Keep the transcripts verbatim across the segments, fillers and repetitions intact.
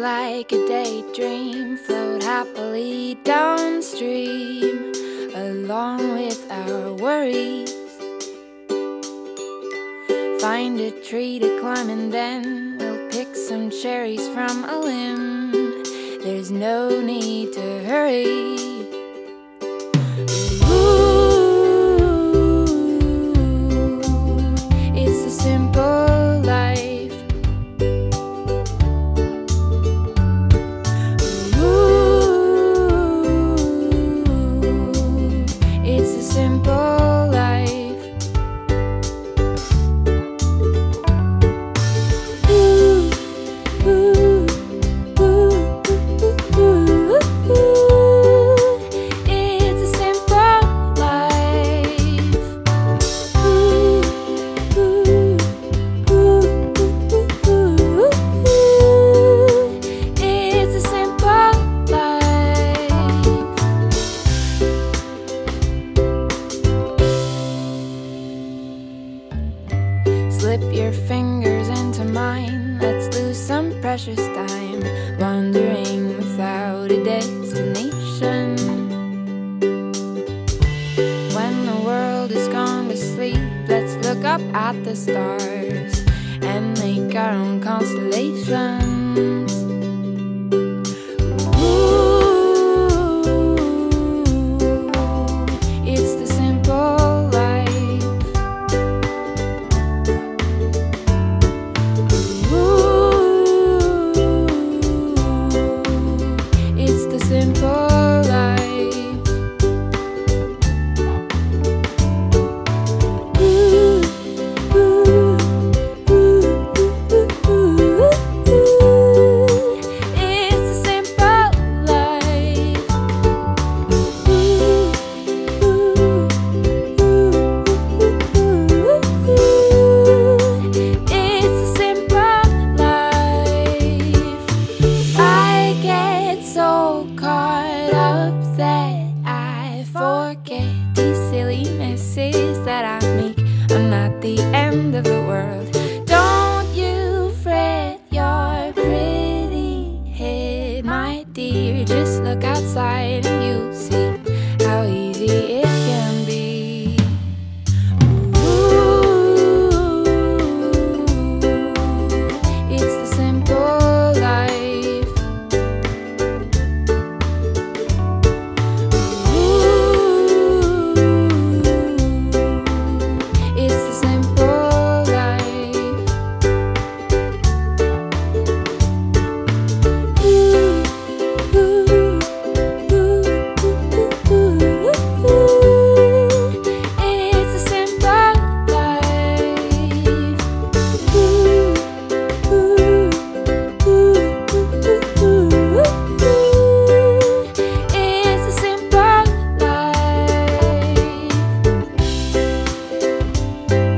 like a daydream, float happily downstream, along with our worries. Find a tree to climb and then we'll pick some cherries from a limb. There's no need to hurry. Slip your fingers into mine, let's lose some precious time, wandering without a destination. When the world is gone to sleep, let's look up at the stars and make our own constellations. That I make, I'm not the end of the world. Don't you fret your pretty head, my dear. Just look outside and you'll see how easy it can be. Ooh, it's the simple life.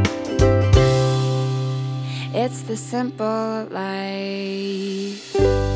It's the simple life.